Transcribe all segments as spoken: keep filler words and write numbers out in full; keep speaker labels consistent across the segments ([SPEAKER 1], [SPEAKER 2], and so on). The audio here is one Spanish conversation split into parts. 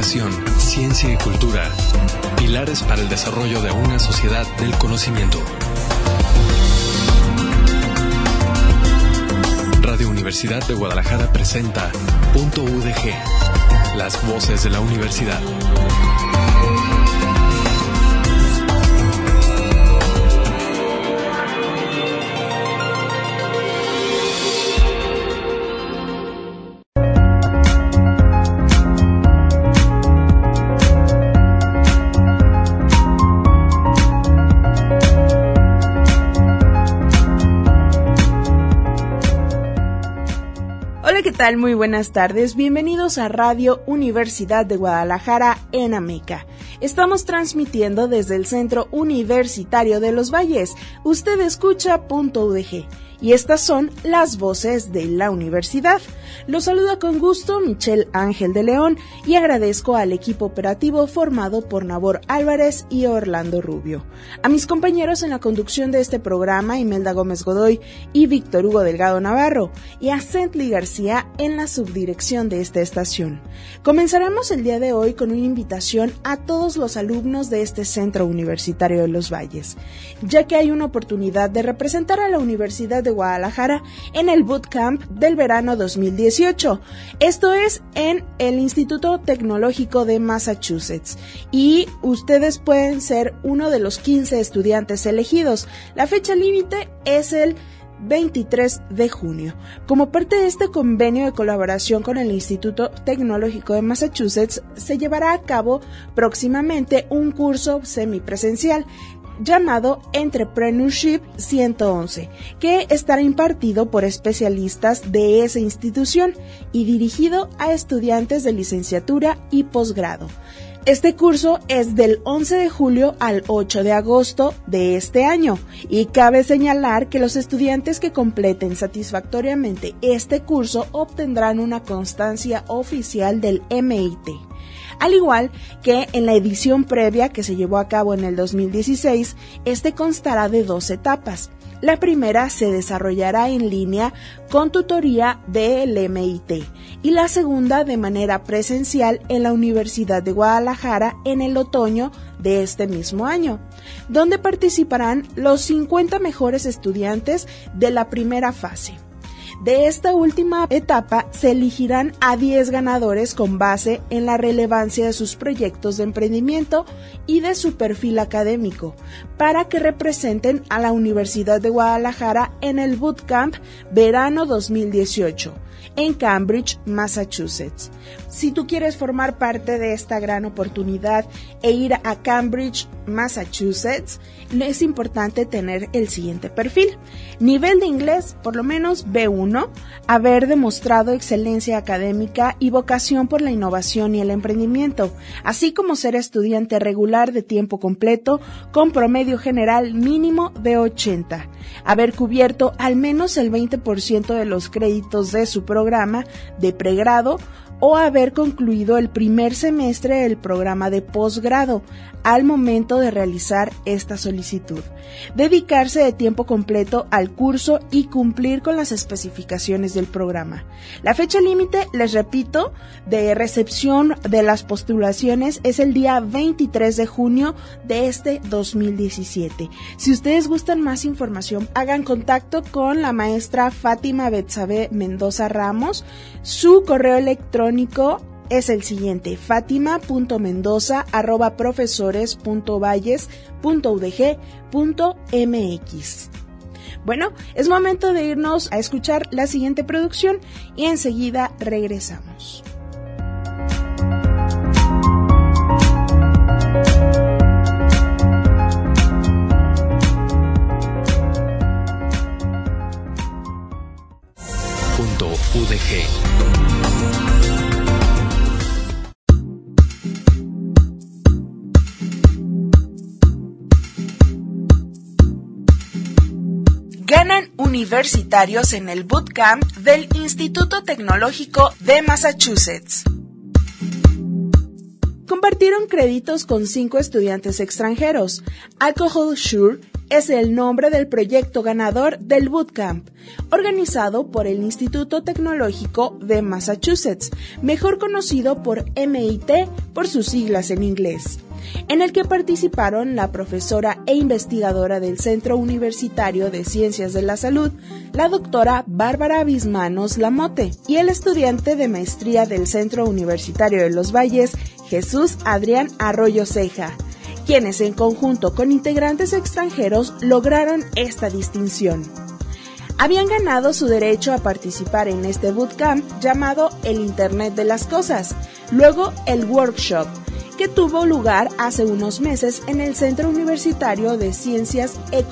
[SPEAKER 1] Educación, ciencia y cultura. Pilares para el desarrollo de una sociedad del conocimiento. Radio Universidad de Guadalajara presenta Punto U D G, las voces de la universidad.
[SPEAKER 2] ¿Qué tal? Muy buenas tardes, bienvenidos a Radio Universidad de Guadalajara en Ameca. Estamos transmitiendo desde el Centro Universitario de los Valles. Usted escucha Punto U D G y estas son las voces de la universidad. Los saluda con gusto Michelle Ángel de León y agradezco al equipo operativo formado por Nabor Álvarez y Orlando Rubio. A mis compañeros en la conducción de este programa, Imelda Gómez Godoy y Víctor Hugo Delgado Navarro, y a Cently García en la subdirección de esta estación. Comenzaremos el día de hoy con una invitación a todos los alumnos de este Centro Universitario de los Valles, ya que hay una oportunidad de representar a la Universidad de Guadalajara en el Bootcamp del verano dos mil dieciocho. Esto es en el Instituto Tecnológico de Massachusetts y ustedes pueden ser uno de los quince estudiantes elegidos. La fecha límite es el veintitrés de junio. Como parte de este convenio de colaboración con el Instituto Tecnológico de Massachusetts, se llevará a cabo próximamente un curso semipresencial llamado Entrepreneurship ciento once, que estará impartido por especialistas de esa institución y dirigido a estudiantes de licenciatura y posgrado. Este curso es del once de julio al ocho de agosto de este año y cabe señalar que los estudiantes que completen satisfactoriamente este curso obtendrán una constancia oficial del M I T. Al igual que en la edición previa que se llevó a cabo en el dos mil dieciséis, este constará de dos etapas. La primera se desarrollará en línea con tutoría del M I T y la segunda de manera presencial en la Universidad de Guadalajara en el otoño de este mismo año, donde participarán los cincuenta mejores estudiantes de la primera fase. De esta última etapa se elegirán a diez ganadores con base en la relevancia de sus proyectos de emprendimiento y de su perfil académico, para que representen a la Universidad de Guadalajara en el Bootcamp verano dos mil dieciocho en Cambridge, Massachusetts. Si tú quieres formar parte de esta gran oportunidad e ir a Cambridge, Massachusetts, es importante tener el siguiente perfil: nivel de inglés por lo menos B uno, haber demostrado excelencia académica y vocación por la innovación y el emprendimiento, así como ser estudiante regular de tiempo completo con promedio general mínimo de ochenta, haber cubierto al menos el veinte por ciento de los créditos de su programa de pregrado o haber concluido el primer semestre del programa de posgrado al momento de realizar esta solicitud, dedicarse de tiempo completo al curso y cumplir con las especificaciones del programa. La fecha límite, les repito, de recepción de las postulaciones es el día veintitrés de junio de este dos mil diecisiete. Si ustedes gustan más información, hagan contacto con la maestra Fátima Betsabe Mendoza Ramos. Su correo electrónico es el siguiente: fatima punto mendoza arroba profesores punto valles punto u d g punto m x. Bueno, es momento de irnos a escuchar la siguiente producción y enseguida regresamos.
[SPEAKER 1] Punto U D G.
[SPEAKER 2] Ganan universitarios en el Bootcamp del Instituto Tecnológico de Massachusetts. Compartieron créditos con cinco estudiantes extranjeros: Alcohol Sure, es el nombre del proyecto ganador del Bootcamp, organizado por el Instituto Tecnológico de Massachusetts, mejor conocido por M I T por sus siglas en inglés, en el que participaron la profesora e investigadora del Centro Universitario de Ciencias de la Salud, la doctora Bárbara Bismanos Lamote, y el estudiante de maestría del Centro Universitario de los Valles, Jesús Adrián Arroyo Ceja, quienes en conjunto con integrantes extranjeros lograron esta distinción. Habían ganado su derecho a participar en este bootcamp llamado el Internet de las Cosas, luego el workshop, que tuvo lugar hace unos meses en el Centro Universitario de Ciencias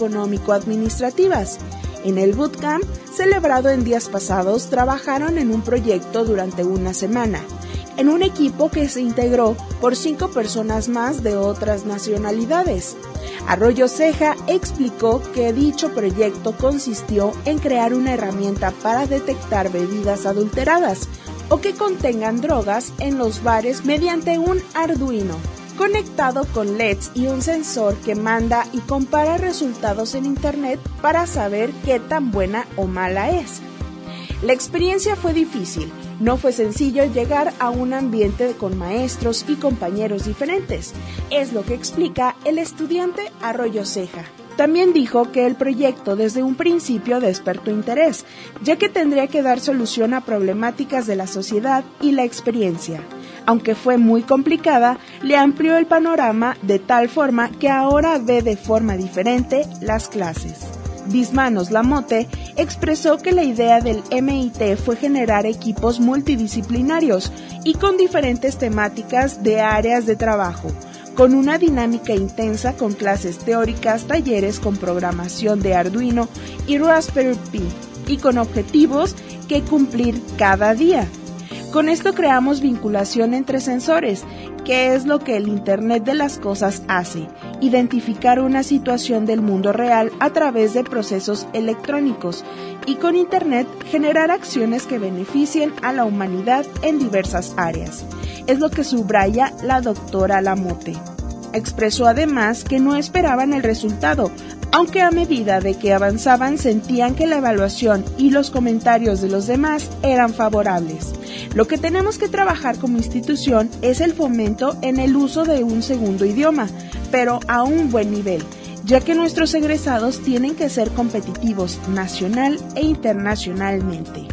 [SPEAKER 2] Económico-Administrativas. En el bootcamp, celebrado en días pasados, trabajaron en un proyecto durante una semana, en un equipo que se integró por cinco personas más de otras nacionalidades. Arroyo Ceja explicó que dicho proyecto consistió en crear una herramienta para detectar bebidas adulteradas o que contengan drogas en los bares mediante un Arduino, conectado con L E Ds y un sensor que manda y compara resultados en Internet para saber qué tan buena o mala es. La experiencia fue difícil. No fue sencillo llegar a un ambiente con maestros y compañeros diferentes, es lo que explica el estudiante Arroyo Ceja. También dijo que el proyecto desde un principio despertó interés, ya que tendría que dar solución a problemáticas de la sociedad y la experiencia. Aunque fue muy complicada, le amplió el panorama de tal forma que ahora ve de forma diferente las clases. Bismanos Lamote expresó que la idea del M I T fue generar equipos multidisciplinarios y con diferentes temáticas de áreas de trabajo, con una dinámica intensa con clases teóricas, talleres con programación de Arduino y Raspberry Pi, y con objetivos que cumplir cada día. Con esto creamos vinculación entre sensores, que es lo que el Internet de las Cosas hace, identificar una situación del mundo real a través de procesos electrónicos, y con Internet generar acciones que beneficien a la humanidad en diversas áreas. Es lo que subraya la doctora Lamote. Expresó además que no esperaban el resultado, aunque a medida de que avanzaban sentían que la evaluación y los comentarios de los demás eran favorables. Lo que tenemos que trabajar como institución es el fomento en el uso de un segundo idioma, pero a un buen nivel, ya que nuestros egresados tienen que ser competitivos nacional e internacionalmente.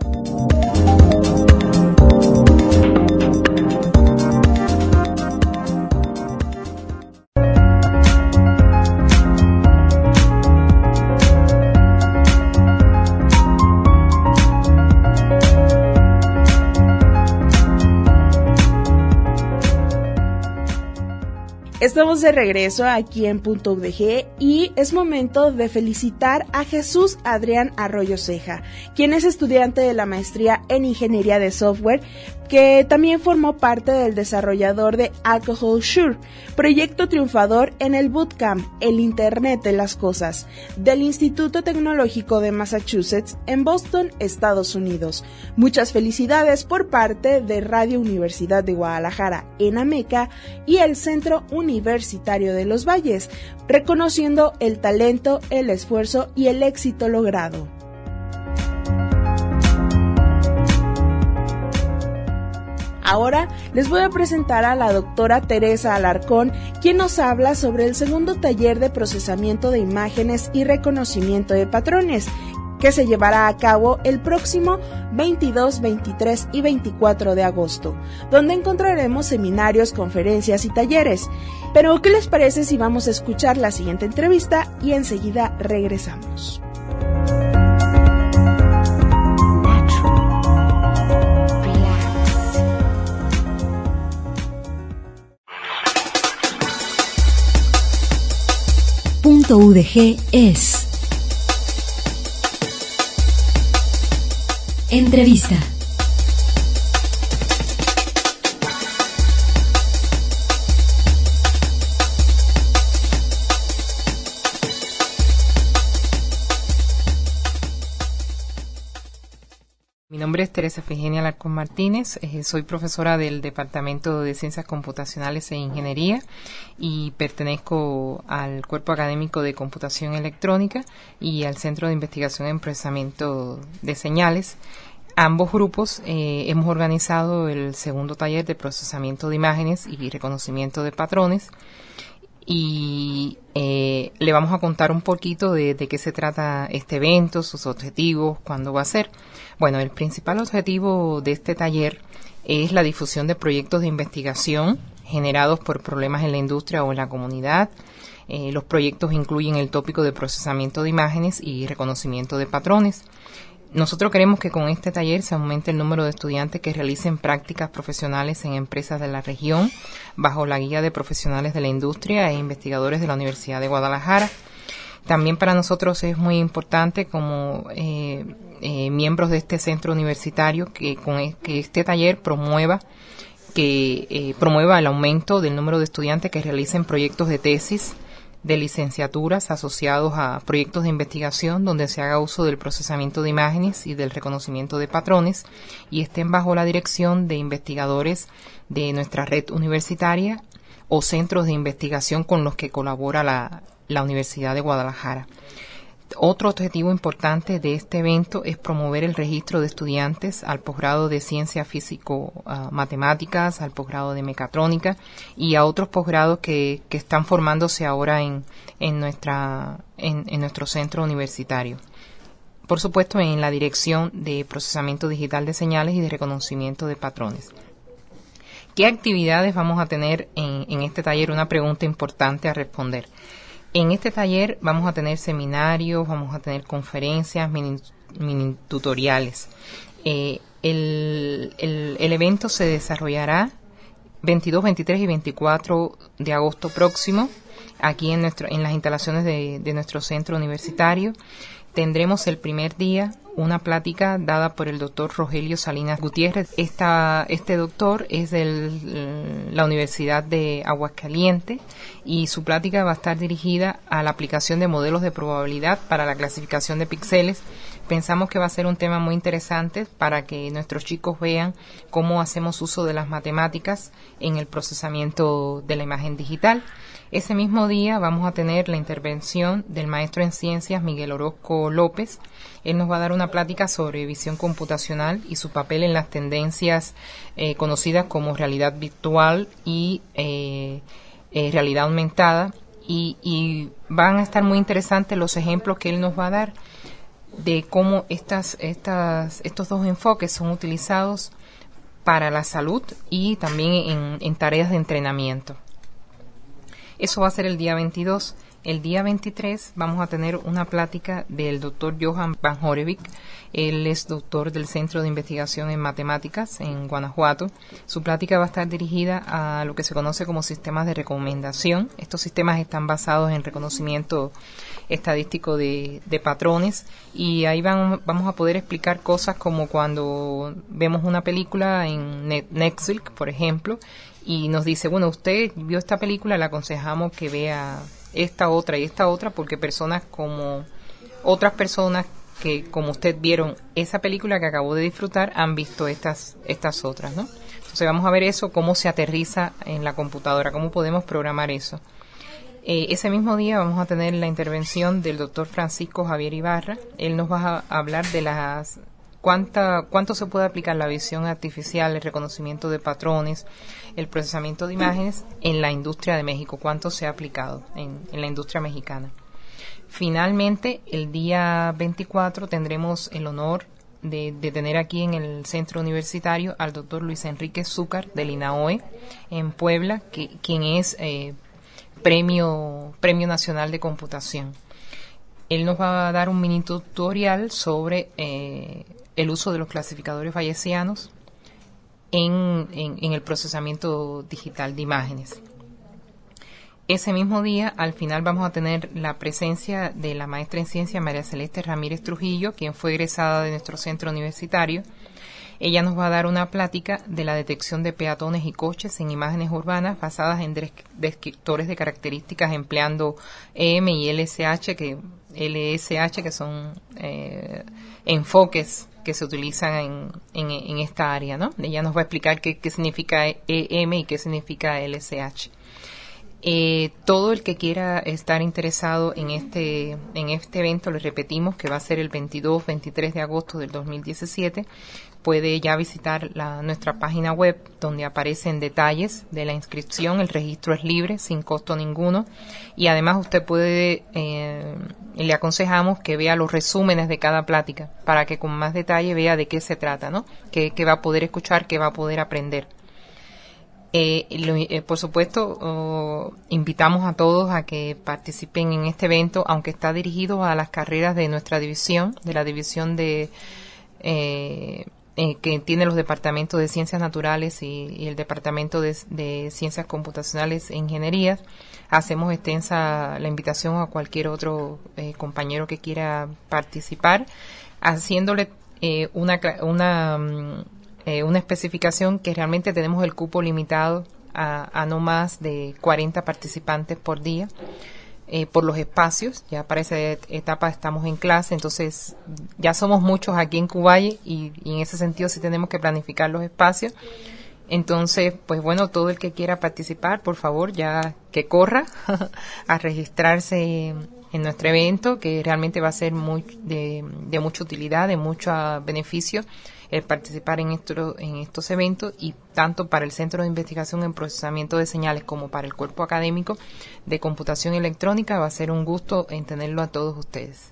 [SPEAKER 2] Estamos de regreso aquí en Punto U D G y es momento de felicitar a Jesús Adrián Arroyo Ceja, quien es estudiante de la maestría en Ingeniería de Software, que también formó parte del desarrollador de Alcohol Sure, proyecto triunfador en el Bootcamp, el Internet de las Cosas, del Instituto Tecnológico de Massachusetts en Boston, Estados Unidos. Muchas felicidades por parte de Radio Universidad de Guadalajara, ENAMECA, y el Centro Universitario de los Valles, reconociendo el talento, el esfuerzo y el éxito logrado. Ahora les voy a presentar a la doctora Teresa Alarcón, quien nos habla sobre el segundo taller de procesamiento de imágenes y reconocimiento de patrones, que se llevará a cabo el próximo veintidós, veintitrés y veinticuatro de agosto, donde encontraremos seminarios, conferencias y talleres. Pero, ¿qué les parece si vamos a escuchar la siguiente entrevista y enseguida regresamos?
[SPEAKER 3] Punto U D G es entrevista.
[SPEAKER 4] Mi nombre es Teresa Efigenia Alarcón Martínez, eh, soy profesora del Departamento de Ciencias Computacionales e Ingeniería y pertenezco al Cuerpo Académico de Computación Electrónica y al Centro de Investigación en Procesamiento de Señales. Ambos grupos eh, hemos organizado el segundo taller de procesamiento de imágenes y reconocimiento de patrones y eh, le vamos a contar un poquito de, de qué se trata este evento, sus objetivos, cuándo va a ser. Bueno, el principal objetivo de este taller es la difusión de proyectos de investigación generados por problemas en la industria o en la comunidad. Eh, los proyectos incluyen el tópico de procesamiento de imágenes y reconocimiento de patrones. Nosotros queremos que con este taller se aumente el número de estudiantes que realicen prácticas profesionales en empresas de la región bajo la guía de profesionales de la industria e investigadores de la Universidad de Guadalajara. También para nosotros es muy importante como eh, eh, miembros de este centro universitario que, con e, que este taller promueva que eh, promueva el aumento del número de estudiantes que realicen proyectos de tesis de licenciaturas asociados a proyectos de investigación donde se haga uso del procesamiento de imágenes y del reconocimiento de patrones y estén bajo la dirección de investigadores de nuestra red universitaria o centros de investigación con los que colabora la, la Universidad de Guadalajara. Otro objetivo importante de este evento es promover el registro de estudiantes al posgrado de Ciencias Físico-Matemáticas, uh, al posgrado de Mecatrónica y a otros posgrados que, que están formándose ahora en, en, nuestra, en, en nuestro centro universitario. Por supuesto, en la dirección de procesamiento digital de señales y de reconocimiento de patrones. ¿Qué actividades vamos a tener en, en este taller? Una pregunta importante a responder. En este taller vamos a tener seminarios, vamos a tener conferencias, mini, mini tutoriales. Eh, el, el, el evento se desarrollará veintidós, veintitrés y veinticuatro de agosto próximo, aquí en, nuestro, en las instalaciones de, de nuestro centro universitario. Tendremos el primer día una plática dada por el doctor Rogelio Salinas Gutiérrez. Esta, este doctor es de la Universidad de Aguascalientes y su plática va a estar dirigida a la aplicación de modelos de probabilidad para la clasificación de píxeles. Pensamos que va a ser un tema muy interesante para que nuestros chicos vean cómo hacemos uso de las matemáticas en el procesamiento de la imagen digital. Ese mismo día vamos a tener la intervención del maestro en ciencias Miguel Orozco López. Él nos va a dar una plática sobre visión computacional y su papel en las tendencias eh, conocidas como realidad virtual y eh, eh, realidad aumentada. Y, y van a estar muy interesantes los ejemplos que él nos va a dar de cómo estas, estas, estos dos enfoques son utilizados para la salud y también en, en tareas de entrenamiento. Eso va a ser el día veintidós. El día veintitrés vamos a tener una plática del doctor Johan Van Horevik. Él es doctor del Centro de Investigación en Matemáticas en Guanajuato. Su plática va a estar dirigida a lo que se conoce como sistemas de recomendación. Estos sistemas están basados en reconocimiento estadístico de, de patrones y ahí van, vamos a poder explicar cosas como cuando vemos una película en Netflix, por ejemplo, y nos dice, bueno, usted vio esta película, le aconsejamos que vea esta otra y esta otra porque personas como otras personas que como usted vieron esa película que acabó de disfrutar han visto estas estas otras, ¿no? Entonces vamos a ver eso, cómo se aterriza en la computadora, cómo podemos programar eso. Eh, ese mismo día vamos a tener la intervención del doctor Francisco Javier Ibarra. Él nos va a hablar de las cuánta cuánto se puede aplicar la visión artificial, el reconocimiento de patrones, el procesamiento de imágenes en la industria de México, cuánto se ha aplicado en, en la industria mexicana. Finalmente, el día veinticuatro tendremos el honor de, de tener aquí en el centro universitario al doctor Luis Enrique Zúcar del INAOE en Puebla, que, quien es eh, premio, premio Nacional de Computación. Él nos va a dar un mini tutorial sobre eh, el uso de los clasificadores bayesianos en, en, en el procesamiento digital de imágenes. Ese mismo día, al final, vamos a tener la presencia de la maestra en ciencia María Celeste Ramírez Trujillo, quien fue egresada de nuestro centro universitario. Ella nos va a dar una plática de la detección de peatones y coches en imágenes urbanas basadas en descriptores de características empleando E M y L S H, que L S H, que son eh, enfoques que se utilizan en, en, en esta área, ¿no? Ella nos va a explicar qué, qué significa E M y qué significa L S H. Eh, todo el que quiera estar interesado en este en este evento, les repetimos que va a ser el veintidós veintitrés de agosto del dos mil diecisiete, puede ya visitar la, nuestra página web, donde aparecen detalles de la inscripción. El registro es libre, sin costo ninguno, y además usted puede, eh, le aconsejamos que vea los resúmenes de cada plática para que con más detalle vea de qué se trata, ¿no? Qué, qué va a poder escuchar, qué va a poder aprender. Eh, lo, eh, por supuesto, oh, invitamos a todos a que participen en este evento, aunque está dirigido a las carreras de nuestra división, de la división de eh, eh, que tiene los departamentos de Ciencias Naturales y, y el departamento de, de Ciencias Computacionales e Ingenierías. Hacemos extensa la invitación a cualquier otro eh, compañero que quiera participar, haciéndole eh, una una um, Eh, una especificación que realmente tenemos el cupo limitado a, a no más de cuarenta participantes por día, eh, por los espacios. Ya para esa etapa estamos en clase, entonces ya somos muchos aquí en Cubaye y, y en ese sentido sí tenemos que planificar los espacios. Entonces, pues bueno, todo el que quiera participar, por favor, ya que corra a registrarse en nuestro evento, que realmente va a ser muy de, de mucha utilidad, de mucho beneficio el participar en, esto, en estos eventos, y tanto para el Centro de Investigación en Procesamiento de Señales como para el Cuerpo Académico de Computación Electrónica. Va a ser un gusto en tenerlo a todos ustedes.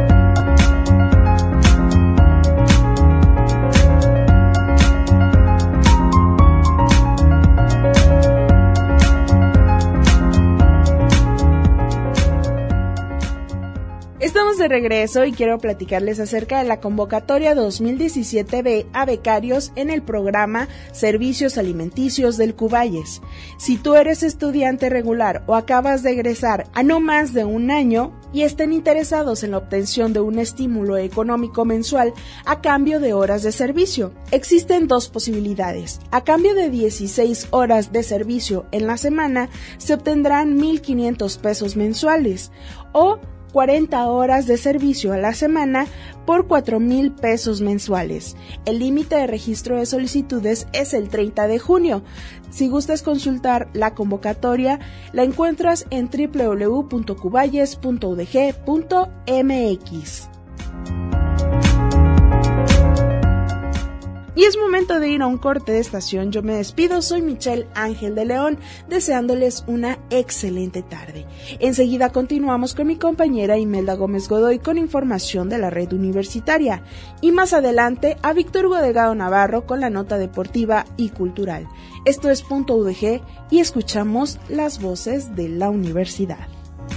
[SPEAKER 2] Estamos de regreso y quiero platicarles acerca de la convocatoria dos mil diecisiete B a becarios en el programa Servicios Alimenticios del Cubayes. Si tú eres estudiante regular o acabas de egresar a no más de un año y estén interesados en la obtención de un estímulo económico mensual a cambio de horas de servicio, existen dos posibilidades. A cambio de dieciséis horas de servicio en la semana, se obtendrán mil quinientos pesos mensuales, o cuarenta horas de servicio a la semana por cuatro mil pesos mensuales. El límite de registro de solicitudes es el treinta de junio. Si gustas consultar la convocatoria, la encuentras en doble u doble u doble u punto cubayes punto u d g punto m x. Y es momento de ir a un corte de estación. Yo me despido, soy Michelle Ángel de León, deseándoles una excelente tarde. Enseguida continuamos con mi compañera Imelda Gómez Godoy con información de la red universitaria. Y más adelante a Víctor Hugo Delgado Navarro con la nota deportiva y cultural. Esto es Punto U D G y escuchamos las voces de la universidad.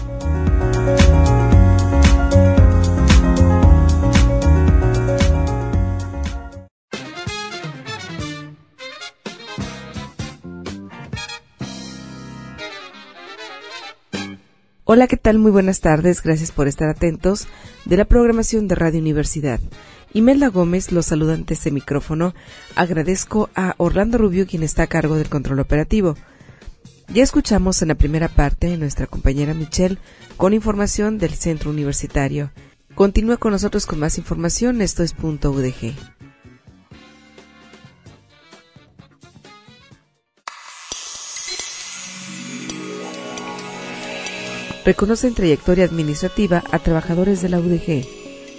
[SPEAKER 5] Hola, ¿qué tal? Muy buenas tardes. Gracias por estar atentos de la programación de Radio Universidad. Imelda Gómez los saluda ante este micrófono. Agradezco a Orlando Rubio, quien está a cargo del control operativo. Ya escuchamos en la primera parte a nuestra compañera Michelle con información del centro universitario. Continúa con nosotros con más información. Esto es Punto U D G. Reconocen trayectoria administrativa a trabajadores de la U D G.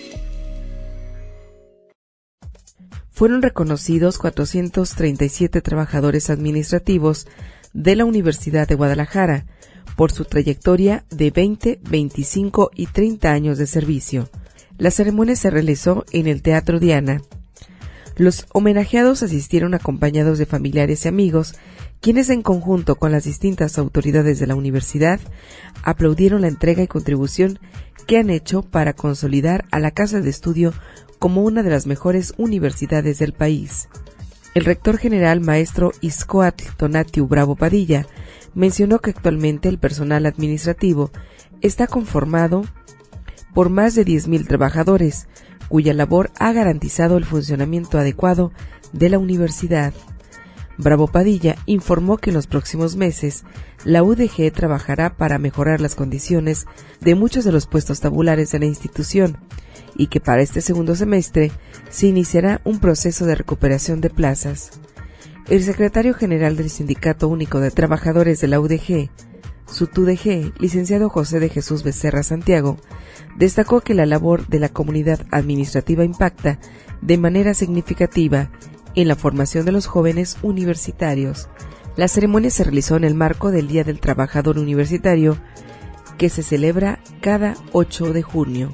[SPEAKER 5] Fueron reconocidos cuatrocientos treinta y siete trabajadores administrativos de la Universidad de Guadalajara por su trayectoria de veinte, veinticinco y treinta años de servicio. La ceremonia se realizó en el Teatro Diana. Los homenajeados asistieron acompañados de familiares y amigos, quienes en conjunto con las distintas autoridades de la universidad aplaudieron la entrega y contribución que han hecho para consolidar a la Casa de Estudio como una de las mejores universidades del país. El rector general, maestro Izcoatl Tonatiu Bravo Padilla, mencionó que actualmente el personal administrativo está conformado por más de diez mil trabajadores, cuya labor ha garantizado el funcionamiento adecuado de la universidad. Bravo Padilla informó que en los próximos meses la U D G trabajará para mejorar las condiciones de muchos de los puestos tabulares de la institución y que para este segundo semestre se iniciará un proceso de recuperación de plazas. El secretario general del Sindicato Único de Trabajadores de la U D G, SUTUDG, licenciado José de Jesús Becerra Santiago, destacó que la labor de la comunidad administrativa impacta de manera significativa en la formación de los jóvenes universitarios. La ceremonia se realizó en el marco del Día del Trabajador Universitario, que se celebra cada ocho de junio.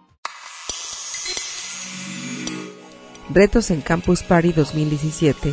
[SPEAKER 5] Retos en Campus Party dos mil diecisiete.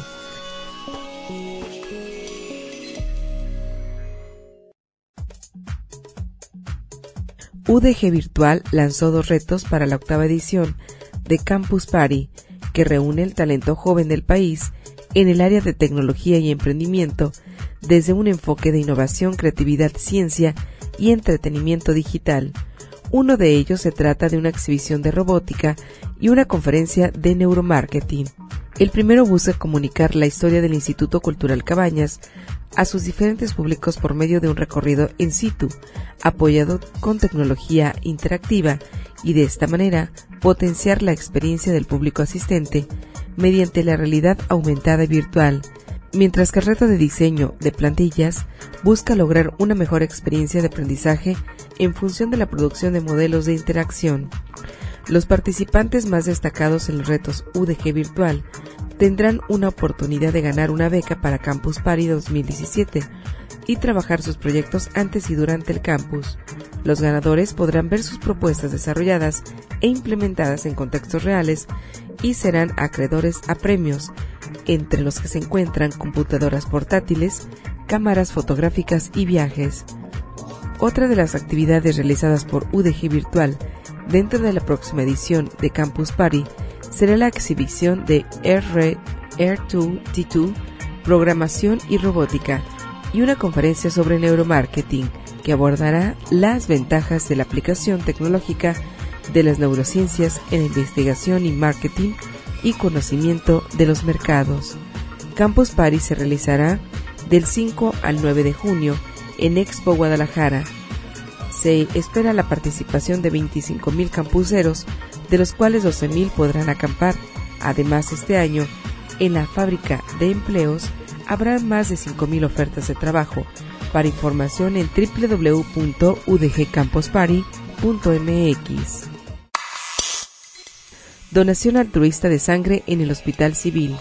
[SPEAKER 5] U D G Virtual lanzó dos retos para la octava edición de Campus Party, que reúne el talento joven del país en el área de tecnología y emprendimiento desde un enfoque de innovación, creatividad, ciencia y entretenimiento digital. Uno de ellos se trata de una exhibición de robótica y una conferencia de neuromarketing. El primero busca comunicar la historia del Instituto Cultural Cabañas a sus diferentes públicos por medio de un recorrido in situ, apoyado con tecnología interactiva, y de esta manera potenciar la experiencia del público asistente mediante la realidad aumentada y virtual, mientras que el reto de diseño de plantillas busca lograr una mejor experiencia de aprendizaje en función de la producción de modelos de interacción. Los participantes más destacados en los retos U D G Virtual tendrán una oportunidad de ganar una beca para Campus Party dos mil diecisiete y trabajar sus proyectos antes y durante el campus. Los ganadores podrán ver sus propuestas desarrolladas e implementadas en contextos reales y serán acreedores a premios, entre los que se encuentran computadoras portátiles, cámaras fotográficas y viajes. Otra de las actividades realizadas por U D G Virtual dentro de la próxima edición de Campus Party será la exhibición de R dos D dos, programación y robótica, y una conferencia sobre neuromarketing que abordará las ventajas de la aplicación tecnológica de las neurociencias en investigación y marketing y conocimiento de los mercados. Campus Party se realizará del cinco al nueve de junio en Expo Guadalajara. Se espera la participación de veinticinco mil campuseros, de los cuales doce mil podrán acampar. Además, este año, en la fábrica de empleos, habrá más de cinco mil ofertas de trabajo. Para información en doble u doble u doble u punto u d g campus party punto m x. Donación altruista de sangre en el Hospital Civil.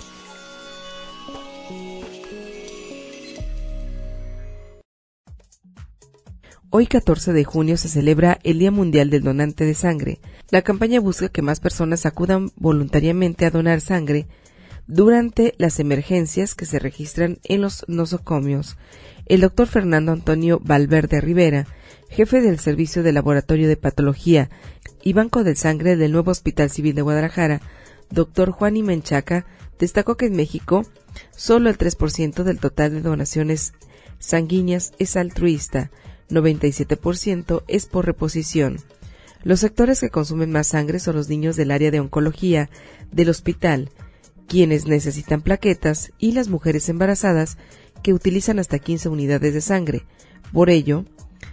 [SPEAKER 5] Hoy, catorce de junio, se celebra el Día Mundial del Donante de Sangre. La campaña busca que más personas acudan voluntariamente a donar sangre durante las emergencias que se registran en los nosocomios. El doctor Fernando Antonio Valverde Rivera, jefe del Servicio de Laboratorio de Patología y Banco de Sangre del nuevo Hospital Civil de Guadalajara, doctor Juan Menchaca, destacó que en México solo el tres por ciento del total de donaciones sanguíneas es altruista, noventa y siete por ciento es por reposición. Los sectores que consumen más sangre son los niños del área de oncología del hospital, quienes necesitan plaquetas, y las mujeres embarazadas que utilizan hasta quince unidades de sangre. Por ello,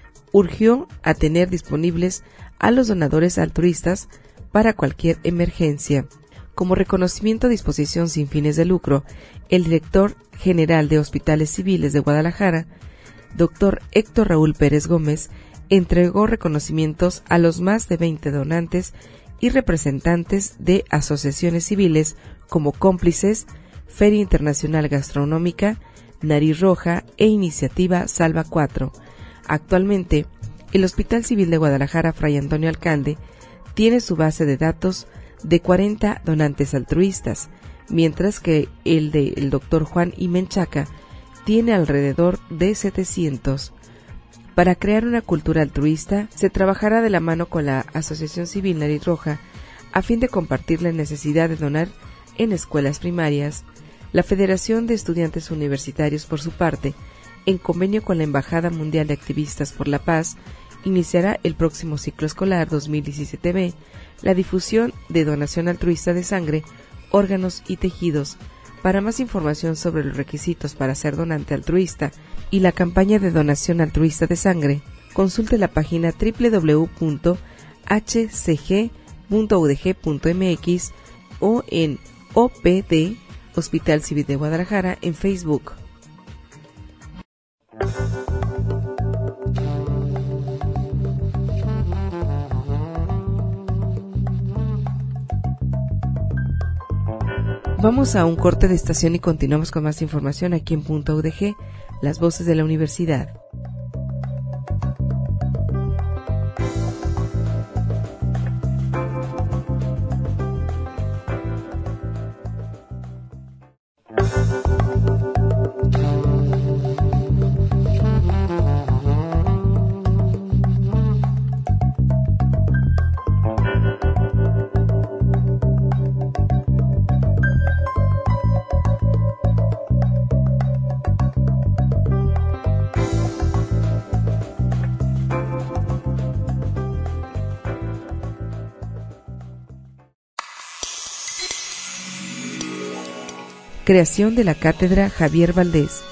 [SPEAKER 5] urgió a tener disponibles a los donadores altruistas para cualquier emergencia. Como reconocimiento a disposición sin fines de lucro, el director general de Hospitales Civiles de Guadalajara, doctor Héctor Raúl Pérez Gómez, entregó reconocimientos a los más de veinte donantes y representantes de asociaciones civiles como Cómplices, Feria Internacional Gastronómica, Nariz Roja e Iniciativa Salva cuatro. Actualmente, el Hospital Civil de Guadalajara Fray Antonio Alcalde tiene su base de datos de cuarenta donantes altruistas, mientras que el de el doctor Juan Menchaca tiene alrededor de setecientos. Para crear una cultura altruista, se trabajará de la mano con la Asociación Civil Nariz Roja a fin de compartir la necesidad de donar en escuelas primarias. La Federación de Estudiantes Universitarios, por su parte, en convenio con la Embajada Mundial de Activistas por la Paz, iniciará el próximo ciclo escolar dos mil diecisiete B la difusión de donación altruista de sangre, órganos y tejidos, Para más información sobre los requisitos para ser donante altruista y la campaña de donación altruista de sangre, consulte la página doble u doble u doble u punto h c g punto u d g punto m x o en O P D Hospital Civil de Guadalajara en Facebook. Vamos a un corte de estación y continuamos con más información aquí en Punto U D G, las voces de la universidad. Creación de la Cátedra Javier Valdés.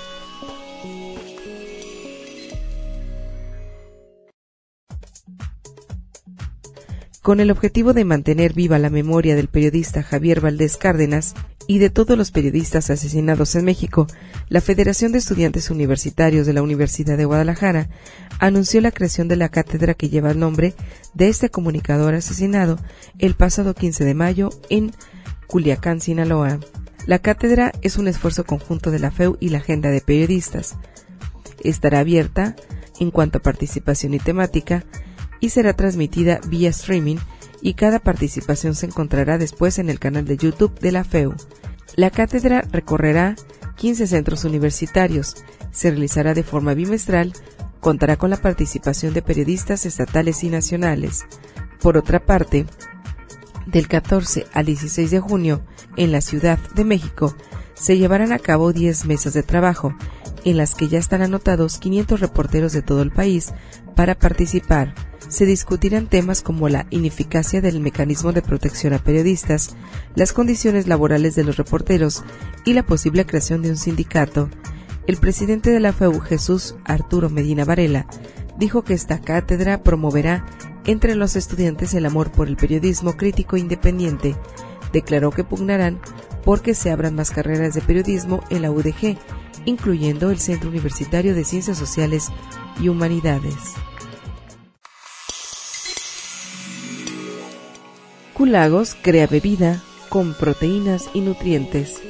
[SPEAKER 5] Con el objetivo de mantener viva la memoria del periodista Javier Valdés Cárdenas y de todos los periodistas asesinados en México, la Federación de Estudiantes Universitarios de la Universidad de Guadalajara anunció la creación de la cátedra que lleva el nombre de este comunicador asesinado el pasado quince de mayo en Culiacán, Sinaloa. La cátedra es un esfuerzo conjunto de la F E U y la Agenda de Periodistas. Estará abierta en cuanto a participación y temática y será transmitida vía streaming y cada participación se encontrará después en el canal de YouTube de la F E U. La cátedra recorrerá quince centros universitarios, se realizará de forma bimestral, contará con la participación de periodistas estatales y nacionales. Por otra parte, del catorce al dieciséis de junio, en la Ciudad de México, se llevarán a cabo diez mesas de trabajo, en las que ya están anotados quinientos reporteros de todo el país para participar. Se discutirán temas como la ineficacia del mecanismo de protección a periodistas, las condiciones laborales de los reporteros y la posible creación de un sindicato. El presidente de la F E U, Jesús Arturo Medina Varela, dijo que esta cátedra promoverá entre los estudiantes el amor por el periodismo crítico e independiente. Declaró que pugnarán porque se abran más carreras de periodismo en la U D G, incluyendo el Centro Universitario de Ciencias Sociales y Humanidades. Q-Lagos crea bebida con proteínas y nutrientes.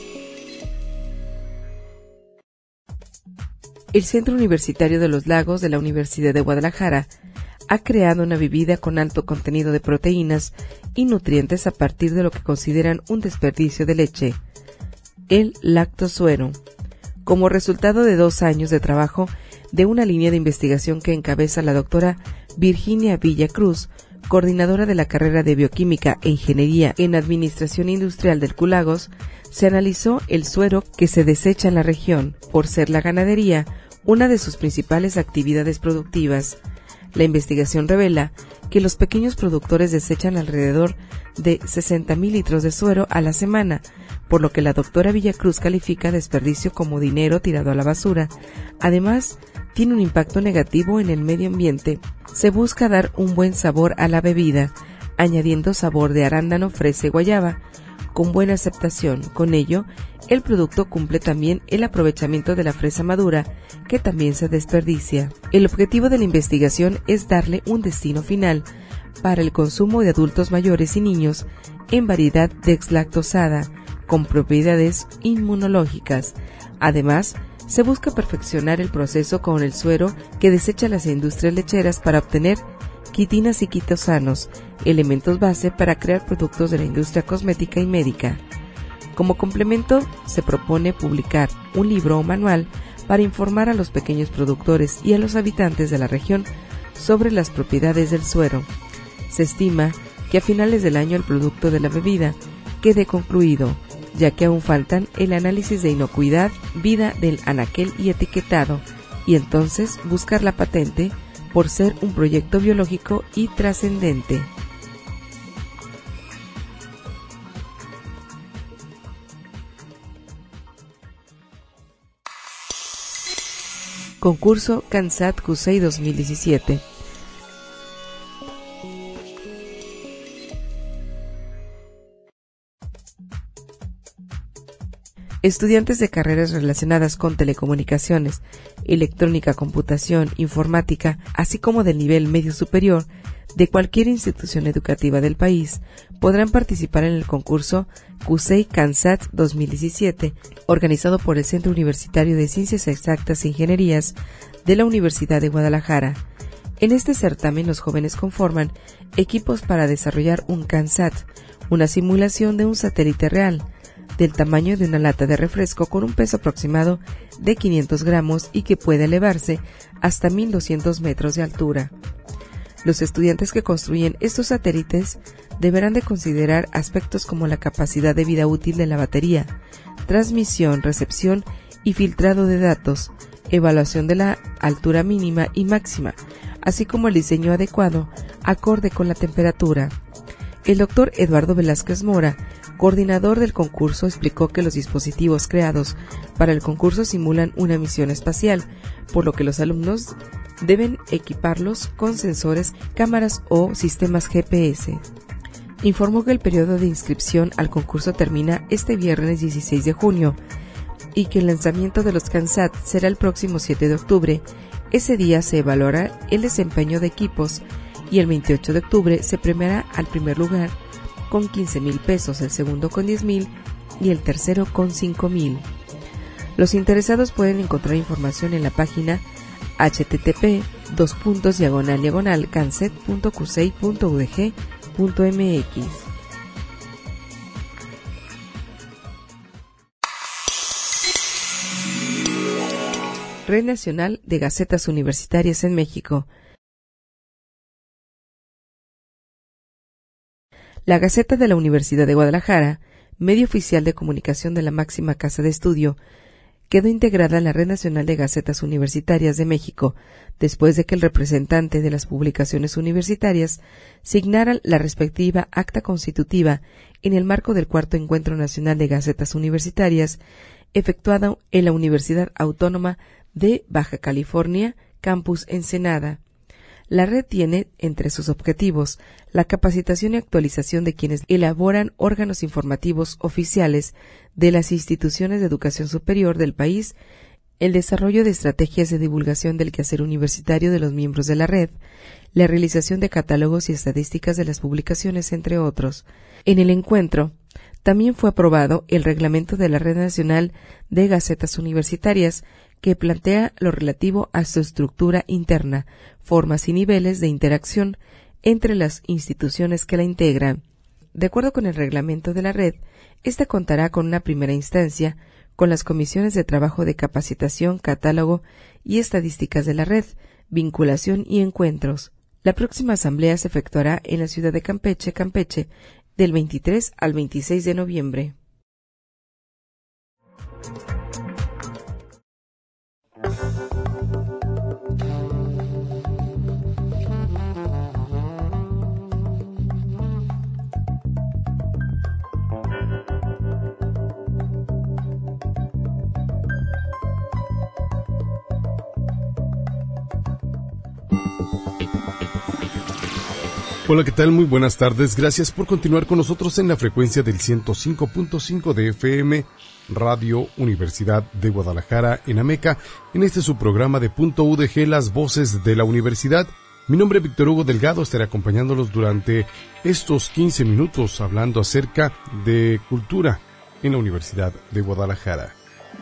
[SPEAKER 5] El Centro Universitario de los Lagos de la Universidad de Guadalajara ha creado una bebida con alto contenido de proteínas y nutrientes a partir de lo que consideran un desperdicio de leche, el lactosuero, como resultado de dos años de trabajo de una línea de investigación que encabeza la doctora Virginia Villacruz, coordinadora de la carrera de Bioquímica e Ingeniería en Administración Industrial del Q-Lagos. Se analizó el suero que se desecha en la región, por ser la ganadería una de sus principales actividades productivas. La investigación revela que los pequeños productores desechan alrededor de sesenta mil litros de suero a la semana, por lo que la doctora Villacruz califica desperdicio como dinero tirado a la basura. Además, tiene un impacto negativo en el medio ambiente. Se busca dar un buen sabor a la bebida, añadiendo sabor de arándano, fresa y guayaba, con buena aceptación. Con ello, el producto cumple también el aprovechamiento de la fresa madura, que también se desperdicia. El objetivo de la investigación es darle un destino final para el consumo de adultos mayores y niños en variedad deslactosada, con propiedades inmunológicas. Además, se busca perfeccionar el proceso con el suero que desechan las industrias lecheras para obtener quitinas y quitosanos, elementos base para crear productos de la industria cosmética y médica. Como complemento, se propone publicar un libro o manual para informar a los pequeños productores y a los habitantes de la región sobre las propiedades del suero. Se estima que a finales del año el producto de la bebida quede concluido, ya que aún faltan el análisis de inocuidad, vida del anaquel y etiquetado, y entonces buscar la patente por ser un proyecto biológico y trascendente. Concurso CANSAT CUSEI dos mil diecisiete. Estudiantes de carreras relacionadas con telecomunicaciones, electrónica, computación, informática, así como del nivel medio superior de cualquier institución educativa del país, podrán participar en el concurso CUSEI CANSAT dos mil diecisiete, organizado por el Centro Universitario de Ciencias Exactas e Ingenierías de la Universidad de Guadalajara. En este certamen, los jóvenes conforman equipos para desarrollar un CANSAT, una simulación de un satélite real, del tamaño de una lata de refresco con un peso aproximado de quinientos gramos y que puede elevarse hasta mil doscientos metros de altura. Los estudiantes que construyen estos satélites deberán de considerar aspectos como la capacidad de vida útil de la batería, transmisión, recepción y filtrado de datos, evaluación de la altura mínima y máxima, así como el diseño adecuado, acorde con la temperatura. El doctor Eduardo Velázquez Mora, coordinador del concurso, explicó que los dispositivos creados para el concurso simulan una misión espacial, por lo que los alumnos deben equiparlos con sensores, cámaras o sistemas G P S. Informó que el periodo de inscripción al concurso termina este viernes dieciséis de junio y que el lanzamiento de los CANSAT será el próximo siete de octubre. Ese día se evaluará el desempeño de equipos y el veintiocho de octubre se premiará al primer lugar con quince mil pesos, el segundo con diez mil y el tercero con cinco mil. Los interesados pueden encontrar información en la página http dos puntos diagonal diagonal canset punto cusei punto udg punto mx. Red Nacional de Gacetas Universitarias en México. La Gaceta de la Universidad de Guadalajara, medio oficial de comunicación de la máxima casa de estudio, quedó integrada en la Red Nacional de Gacetas Universitarias de México, después de que el representante de las publicaciones universitarias signara la respectiva acta constitutiva en el marco del cuarto Encuentro Nacional de Gacetas Universitarias, efectuado en la Universidad Autónoma de Baja California, Campus Ensenada. La red tiene entre sus objetivos la capacitación y actualización de quienes elaboran órganos informativos oficiales de las instituciones de educación superior del país, el desarrollo de estrategias de divulgación del quehacer universitario de los miembros de la red, la realización de catálogos y estadísticas de las publicaciones, entre otros. En el encuentro, también fue aprobado el reglamento de la Red Nacional de Gacetas Universitarias, que plantea lo relativo a su estructura interna, formas y niveles de interacción entre las instituciones que la integran. De acuerdo con el reglamento de la red, ésta contará con una primera instancia con las comisiones de trabajo de capacitación, catálogo y estadísticas de la red, vinculación y encuentros. La próxima asamblea se efectuará en la ciudad de Campeche, Campeche, del veintitrés al veintiséis de noviembre.
[SPEAKER 6] Hola, ¿qué tal? Muy buenas tardes. Gracias por continuar con nosotros en la frecuencia del ciento cinco punto cinco de F M, Radio Universidad de Guadalajara en Ameca, en este su programa de Punto U D G, Las Voces de la Universidad. Mi nombre es Víctor Hugo Delgado, estaré acompañándolos durante estos quince minutos hablando acerca de cultura en la Universidad de Guadalajara.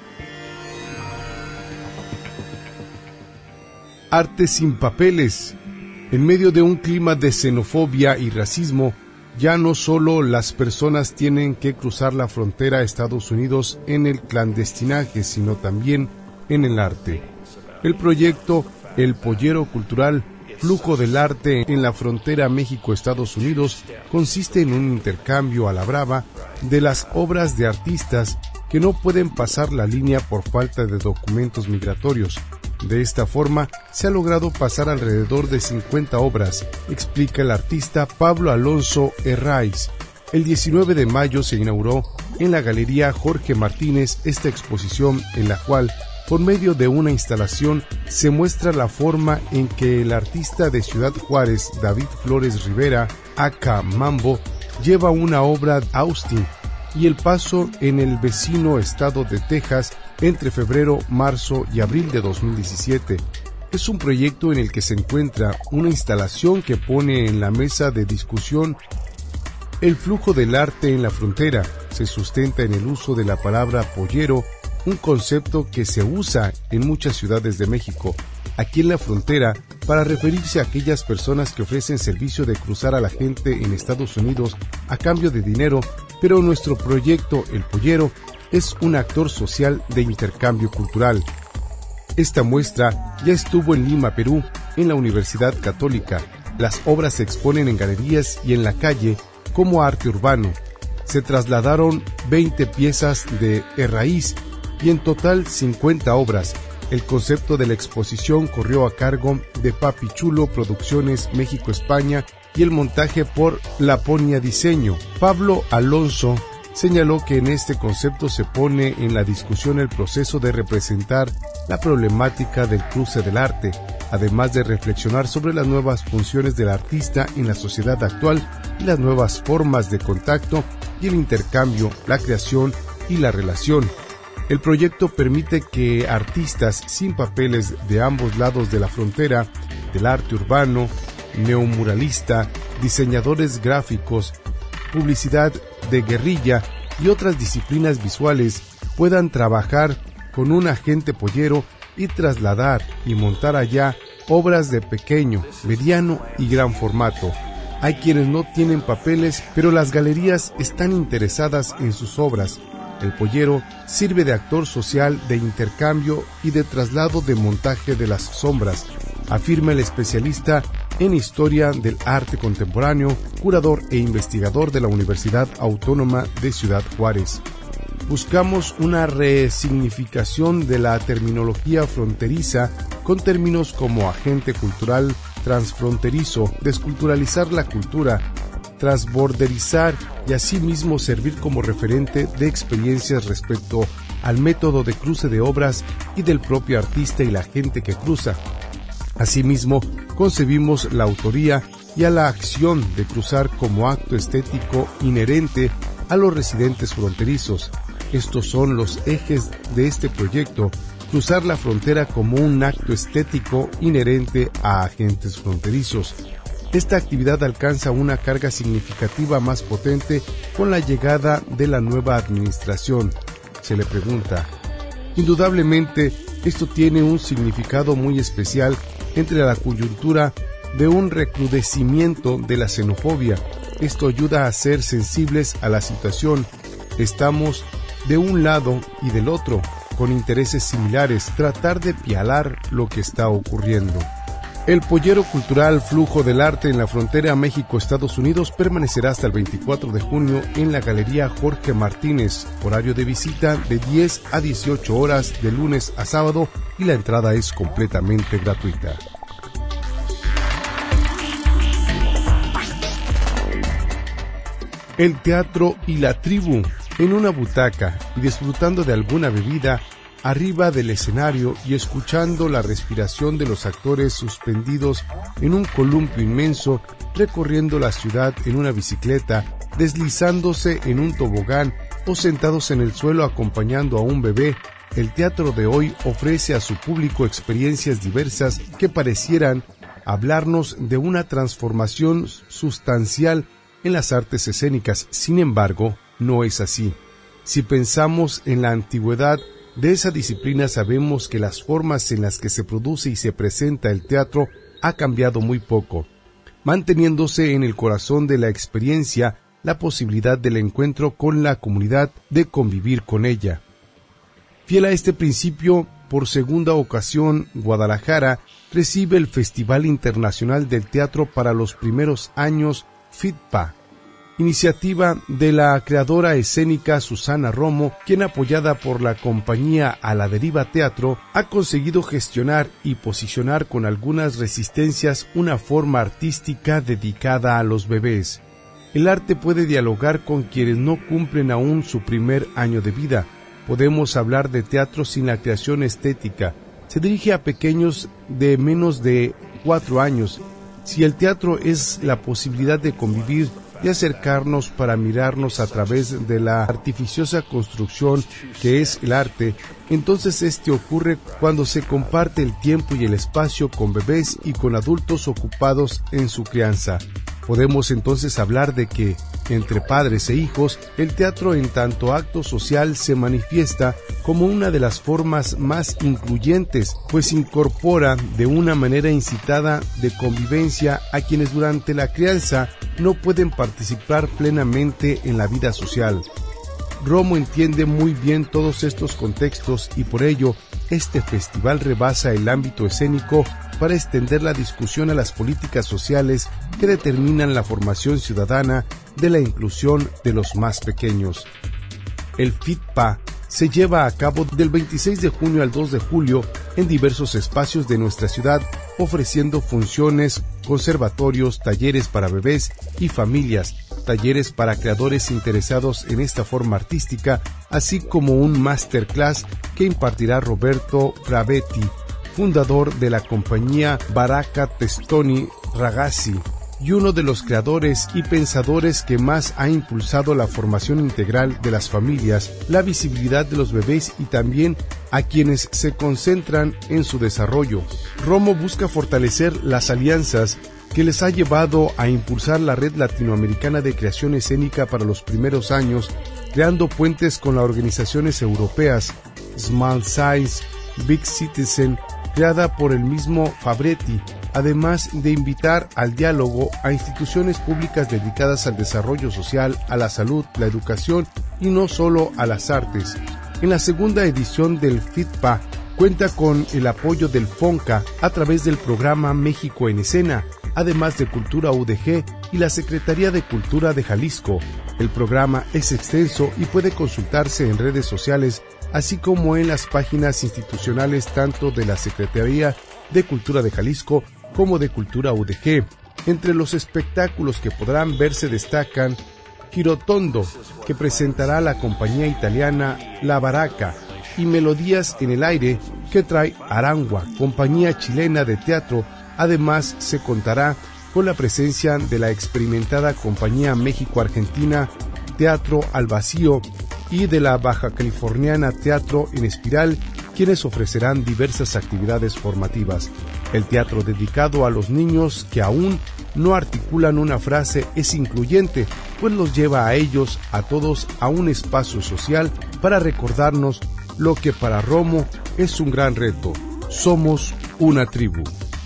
[SPEAKER 6] Arte sin papeles. En medio de un clima de xenofobia y racismo, ya no solo las personas tienen que cruzar la frontera a Estados Unidos en el clandestinaje, sino también en el arte. El proyecto El Pollero Cultural, Flujo del Arte en la frontera México-Estados Unidos, consiste en un intercambio a la brava de las obras de artistas que no pueden pasar la línea por falta de documentos migratorios. De esta forma, se ha logrado pasar alrededor de cincuenta obras, explica el artista Pablo Alonso Herraiz. El diecinueve de mayo se inauguró en la Galería Jorge Martínez esta exposición, en la cual Por medio de una instalación se muestra la forma en que el artista de Ciudad Juárez, David Flores Rivera, aka Mambo, lleva una obra Austin y el paso en el vecino estado de Texas entre febrero, marzo y abril de dos mil diecisiete. Es un proyecto en el que se encuentra una instalación que pone en la mesa de discusión el flujo del arte en la frontera. Se sustenta en el uso de la palabra pollero, un concepto que se usa en muchas ciudades de México, aquí en la frontera, para referirse a aquellas personas que ofrecen servicio de cruzar a la gente en Estados Unidos a cambio de dinero, pero nuestro proyecto, El Pollero, es un actor social de intercambio cultural. Esta muestra ya estuvo en Lima, Perú, en la Universidad Católica. Las obras se exponen en galerías y en la calle como arte urbano. Se trasladaron veinte piezas de raíz y en total cincuenta obras. El concepto de la exposición corrió a cargo de Papi Chulo Producciones México-España y el montaje por Laponia Diseño. Pablo Alonso señaló que en este concepto se pone en la discusión el proceso de representar la problemática del cruce del arte, además de reflexionar sobre las nuevas funciones del artista en la sociedad actual y las nuevas formas de contacto y el intercambio, la creación y la relación. El proyecto permite que artistas sin papeles de ambos lados de la frontera, del arte urbano, neomuralista, diseñadores gráficos, publicidad de guerrilla y otras disciplinas visuales puedan trabajar con un agente pollero y trasladar y montar allá obras de pequeño, mediano y gran formato. Hay quienes no tienen papeles, pero las galerías están interesadas en sus obras. El pollero sirve de actor social de intercambio y de traslado de montaje de las sombras, afirma el especialista en historia del arte contemporáneo, curador e investigador de la Universidad Autónoma de Ciudad Juárez. Buscamos una resignificación de la terminología fronteriza con términos como agente cultural transfronterizo, desculturalizar la cultura, transborderizar y asimismo servir como referente de experiencias respecto al método de cruce de obras y del propio artista y la gente que cruza. Asimismo, concebimos la autoría y a la acción de cruzar como acto estético inherente a los residentes fronterizos. Estos son los ejes de este proyecto: cruzar la frontera como un acto estético inherente a agentes fronterizos. Esta actividad alcanza una carga significativa más potente con la llegada de la nueva administración. Se le pregunta. Indudablemente, esto tiene un significado muy especial entre la coyuntura de un recrudecimiento de la xenofobia. Esto ayuda a ser sensibles a la situación. Estamos de un lado y del otro, con intereses similares, tratar de pialar lo que está ocurriendo. El pollero cultural Flujo del Arte en la frontera México-Estados Unidos permanecerá hasta el veinticuatro de junio en la Galería Jorge Martínez, horario de visita de diez a dieciocho horas de lunes a sábado y la entrada es completamente gratuita. El teatro y la tribu, en una butaca y disfrutando de alguna bebida, arriba del escenario y escuchando la respiración de los actores suspendidos en un columpio inmenso, recorriendo la ciudad en una bicicleta, deslizándose en un tobogán o sentados en el suelo acompañando a un bebé. El teatro de hoy ofrece a su público experiencias diversas que parecieran hablarnos de una transformación sustancial en las artes escénicas. Sin embargo, no es así. Si pensamos en la antigüedad de esa disciplina, sabemos que las formas en las que se produce y se presenta el teatro ha cambiado muy poco, manteniéndose en el corazón de la experiencia la posibilidad del encuentro con la comunidad, de convivir con ella. Fiel a este principio, por segunda ocasión, Guadalajara recibe el Festival Internacional del Teatro para los primeros años FITPA, iniciativa de la creadora escénica Susana Romo, quien, apoyada por la compañía A la Deriva Teatro, ha conseguido gestionar y posicionar con algunas resistencias una forma artística dedicada a los bebés. El arte puede dialogar con quienes no cumplen aún su primer año de vida, podemos hablar de teatro sin la creación estética. Se dirige a pequeños de menos de cuatro años. Si el teatro es la posibilidad de convivir, de acercarnos para mirarnos a través de la artificiosa construcción que es el arte, entonces este ocurre cuando se comparte el tiempo y el espacio con bebés y con adultos ocupados en su crianza. Podemos entonces hablar de que, entre padres e hijos, el teatro en tanto acto social se manifiesta como una de las formas más incluyentes, pues incorpora de una manera incitada de convivencia a quienes durante la crianza no pueden participar plenamente en la vida social. Romo entiende muy bien todos estos contextos y por ello este festival rebasa el ámbito escénico para extender la discusión a las políticas sociales que determinan la formación ciudadana de la inclusión de los más pequeños. El FITPA se lleva a cabo del veintiséis de junio al dos de julio en diversos espacios de nuestra ciudad, ofreciendo funciones, conservatorios, talleres para bebés y familias, talleres para creadores interesados en esta forma artística, así como un masterclass que impartirá Roberto Fravetti, fundador de la compañía Baraka Testoni Ragazzi, y uno de los creadores y pensadores que más ha impulsado la formación integral de las familias, la visibilidad de los bebés y también a quienes se concentran en su desarrollo. Romo busca fortalecer las alianzas que les ha llevado a impulsar la Red Latinoamericana de Creación Escénica para los primeros años, creando puentes con las organizaciones europeas Small Size, Big Citizen, creada por el mismo Fabretti, además de invitar al diálogo a instituciones públicas dedicadas al desarrollo social, a la salud, la educación y no solo a las artes. En la segunda edición del FITPA cuenta con el apoyo del FONCA a través del programa México en Escena, además de Cultura U D G y la Secretaría de Cultura de Jalisco. El programa es extenso y puede consultarse en redes sociales, así como en las páginas institucionales tanto de la Secretaría de Cultura de Jalisco como de Cultura U D G. Entre los espectáculos que podrán verse destacan Girotondo, que presentará la compañía italiana La Baraka, y Melodías en el Aire, que trae Arangua, compañía chilena de teatro. Además, se contará con la presencia de la experimentada compañía México-Argentina Teatro al Vacío y de la baja californiana Teatro en Espiral, quienes ofrecerán diversas actividades formativas. El teatro dedicado a los niños que aún no articulan una frase es incluyente, pues los lleva a ellos, a todos, a un espacio social para recordarnos lo que para Romo es un gran reto: somos una tribu.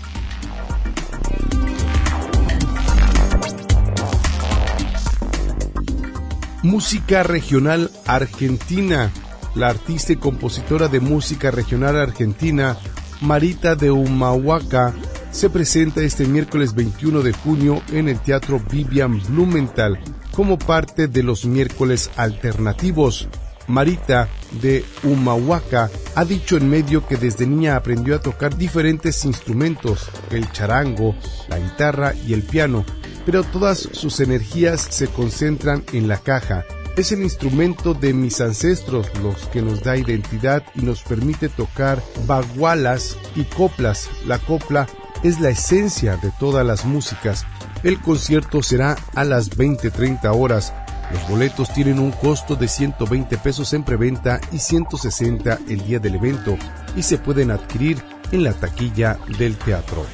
[SPEAKER 6] Música regional argentina. La artista y compositora de música regional argentina, Marita de Humahuaca, se presenta este miércoles veintiuno de junio en el Teatro Vivian Blumenthal como parte de los miércoles alternativos. Marita de Humahuaca ha dicho en medio que desde niña aprendió a tocar diferentes instrumentos, el charango, la guitarra y el piano, pero todas sus energías se concentran en la caja. Es el instrumento de mis ancestros los que nos da identidad y nos permite tocar bagualas y coplas. La copla es la esencia de todas las músicas. El concierto será a las veinte treinta horas. Los boletos tienen un costo de ciento veinte pesos en preventa y ciento sesenta el día del evento y se pueden adquirir en la taquilla del teatro.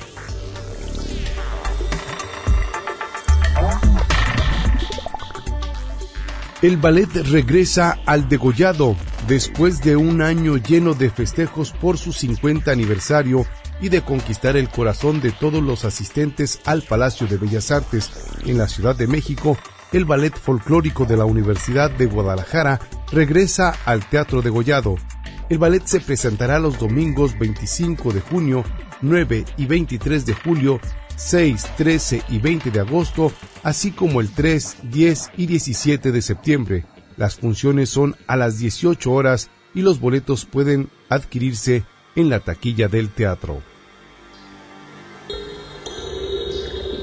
[SPEAKER 6] El ballet regresa al degollado después de un año lleno de festejos por su cincuenta aniversario y de conquistar el corazón de todos los asistentes al Palacio de Bellas Artes en la Ciudad de México. El ballet folclórico de la Universidad de Guadalajara regresa al Teatro Degollado. El ballet se presentará los domingos veinticinco de junio, nueve y veintitrés de julio, seis, trece y veinte de agosto, así como el tres, diez y diecisiete de septiembre. Las funciones son a las dieciocho horas y los boletos pueden adquirirse en la taquilla del teatro.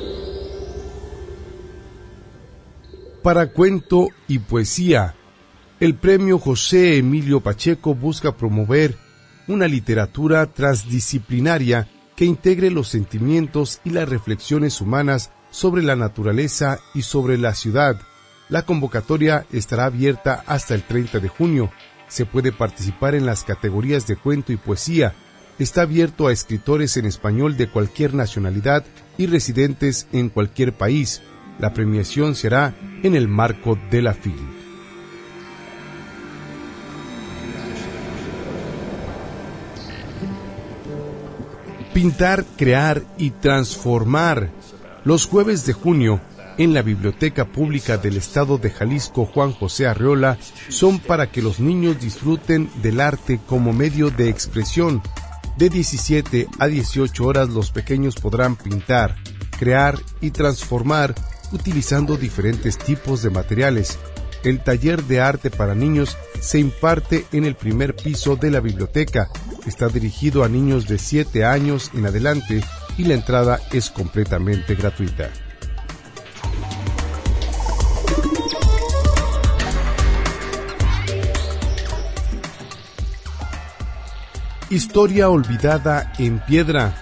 [SPEAKER 6] Para cuento y poesía, El premio José Emilio Pacheco busca promover una literatura transdisciplinaria que integre los sentimientos y las reflexiones humanas sobre la naturaleza y sobre la ciudad. La convocatoria estará abierta hasta el treinta de junio. Se puede participar en las categorías de cuento y poesía. Está abierto a escritores en español de cualquier nacionalidad y residentes en cualquier país. La premiación se hará en el marco de la F I L. Pintar, crear y transformar. Los jueves de junio, en la Biblioteca Pública del Estado de Jalisco Juan José Arreola, son para que los niños disfruten del arte como medio de expresión. De diecisiete a dieciocho horas los pequeños podrán pintar, crear y transformar utilizando diferentes tipos de materiales. El taller de arte para niños se imparte en el primer piso de la biblioteca. Está dirigido a niños de siete años en adelante y la entrada es completamente gratuita. Historia olvidada en piedra.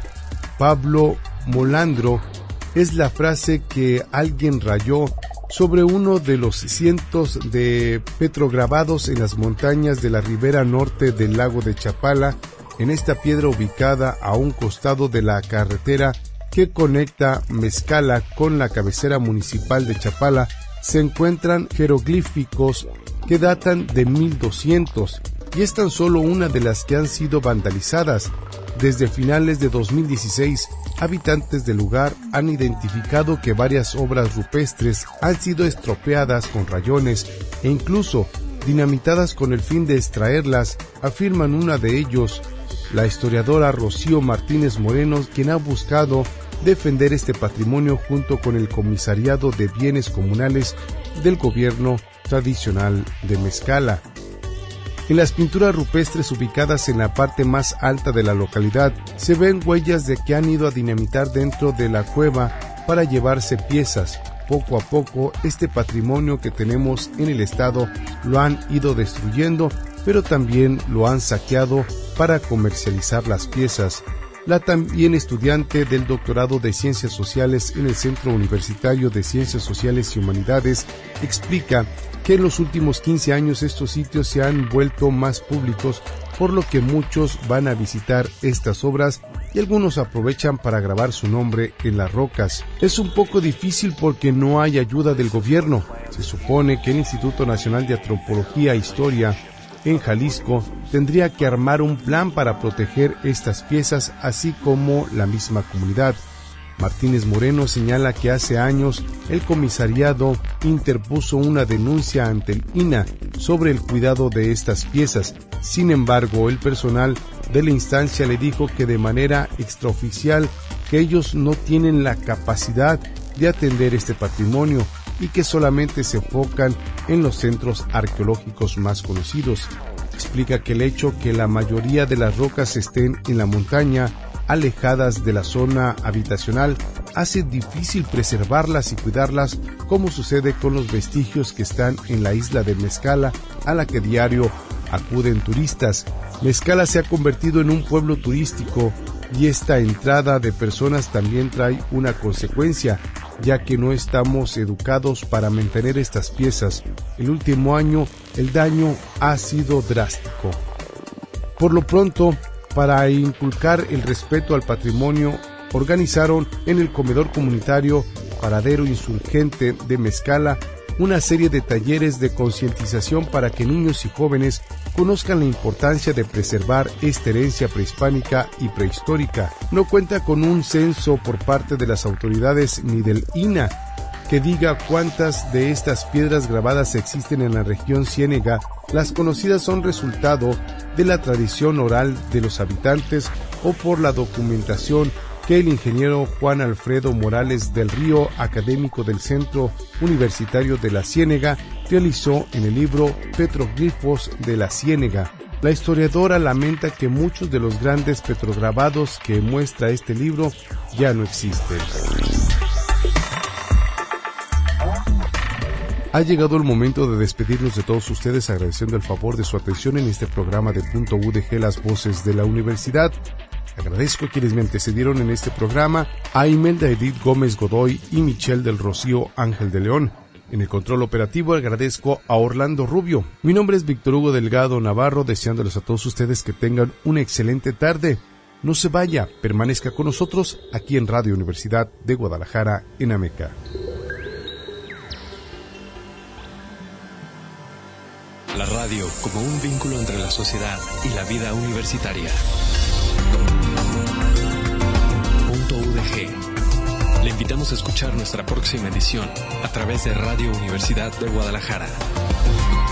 [SPEAKER 6] Pablo Molandro es la frase que alguien rayó sobre uno de los cientos de petrograbados en las montañas de la ribera norte del lago de Chapala. En esta piedra ubicada a un costado de la carretera que conecta Mezcala con la cabecera municipal de Chapala se encuentran jeroglíficos que datan de mil doscientos y es tan solo una de las que han sido vandalizadas. Desde finales de dos mil dieciséis, habitantes del lugar han identificado que varias obras rupestres han sido estropeadas con rayones e incluso dinamitadas con el fin de extraerlas, afirman una de ellos, la historiadora Rocío Martínez Moreno, quien ha buscado defender este patrimonio junto con el Comisariado de Bienes Comunales del Gobierno Tradicional de Mezcala. En las pinturas rupestres ubicadas en la parte más alta de la localidad se ven huellas de que han ido a dinamitar dentro de la cueva para llevarse piezas. Poco a poco este patrimonio que tenemos en el estado lo han ido destruyendo, pero también lo han saqueado para comercializar las piezas. La también estudiante del doctorado de Ciencias Sociales en el Centro Universitario de Ciencias Sociales y Humanidades explica que en los últimos quince años estos sitios se han vuelto más públicos, por lo que muchos van a visitar estas obras y algunos aprovechan para grabar su nombre en las rocas. Es un poco difícil porque no hay ayuda del gobierno. Se supone que el Instituto Nacional de Antropología e Historia en Jalisco tendría que armar un plan para proteger estas piezas, así como la misma comunidad. Martínez Moreno señala que hace años el comisariado interpuso una denuncia ante el I N A sobre el cuidado de estas piezas. Sin embargo, el personal de la instancia le dijo que de manera extraoficial que ellos no tienen la capacidad de atender este patrimonio y que solamente se enfocan en los centros arqueológicos más conocidos. Explica que el hecho que la mayoría de las rocas estén en la montaña, alejadas de la zona habitacional, hace difícil preservarlas y cuidarlas, como sucede con los vestigios que están en la isla de Mezcala, a la que diario acuden turistas. Mezcala se ha convertido en un pueblo turístico y esta entrada de personas también trae una consecuencia, ya que no estamos educados para mantener estas piezas. El último año el daño ha sido drástico. Por lo pronto, para inculcar el respeto al patrimonio, organizaron en el comedor comunitario Paradero Insurgente de Mezcala una serie de talleres de concientización para que niños y jóvenes conozcan la importancia de preservar esta herencia prehispánica y prehistórica. No cuenta con un censo por parte de las autoridades ni del I N A que diga cuántas de estas piedras grabadas existen en la región Ciénega. Las conocidas son resultado de la tradición oral de los habitantes o por la documentación que el ingeniero Juan Alfredo Morales del Río, académico del Centro Universitario de la Ciénega, realizó en el libro Petroglifos de la Ciénega. La historiadora lamenta que muchos de los grandes petrograbados que muestra este libro ya no existen. Ha llegado el momento de despedirnos de todos ustedes agradeciendo el favor de su atención en este programa de Punto U D G, las voces de la universidad. Agradezco a quienes me antecedieron en este programa, a Imelda Edith Gómez Godoy y Michelle del Rocío Ángel de León. En el control operativo agradezco a Orlando Rubio. Mi nombre es Víctor Hugo Delgado Navarro, deseándoles a todos ustedes que tengan una excelente tarde. No se vaya, permanezca con nosotros aquí en Radio Universidad de Guadalajara, en Ameca.
[SPEAKER 1] La radio como un vínculo entre la sociedad y la vida universitaria. Punto U D G. Le invitamos a escuchar nuestra próxima edición a través de Radio Universidad de Guadalajara.